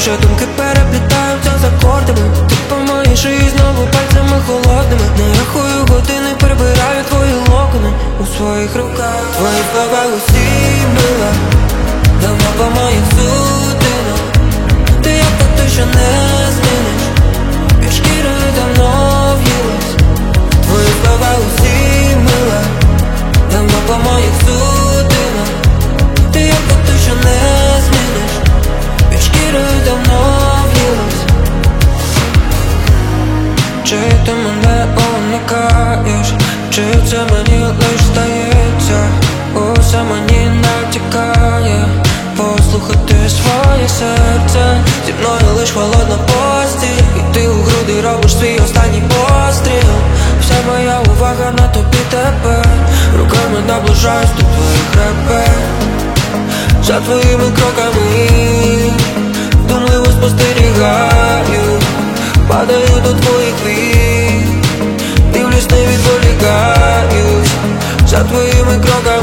що думки переплітаються з акордами. Ти по моїй шиї знову пальцями холодними. Не рахую години, перебираю твої локони у своїх руках. Твої слова усі мила, давно по моїх судинах. Ти як та ти, що не зміниш, під шкірою давно в'їлась. Твої слова усі мила, давно по моїх судинах. Ти як та ти, що не зміниш, під шкірою давно в'їлась. Чи ти мене уникаєш, чи це мені лиш здається? Усе мені натякає послухати своє серце. Зі мною лиш холодна постіль, і ти у груди робиш свій останній постріл. Вся моя увага на тобі тепер, руками наближаюсь до твоїх ребер. За твоїми кроками вдумливо спостерігаю, падаю до твоїх вік, дивлюсь, не відволікаюсь. За твоїми кроками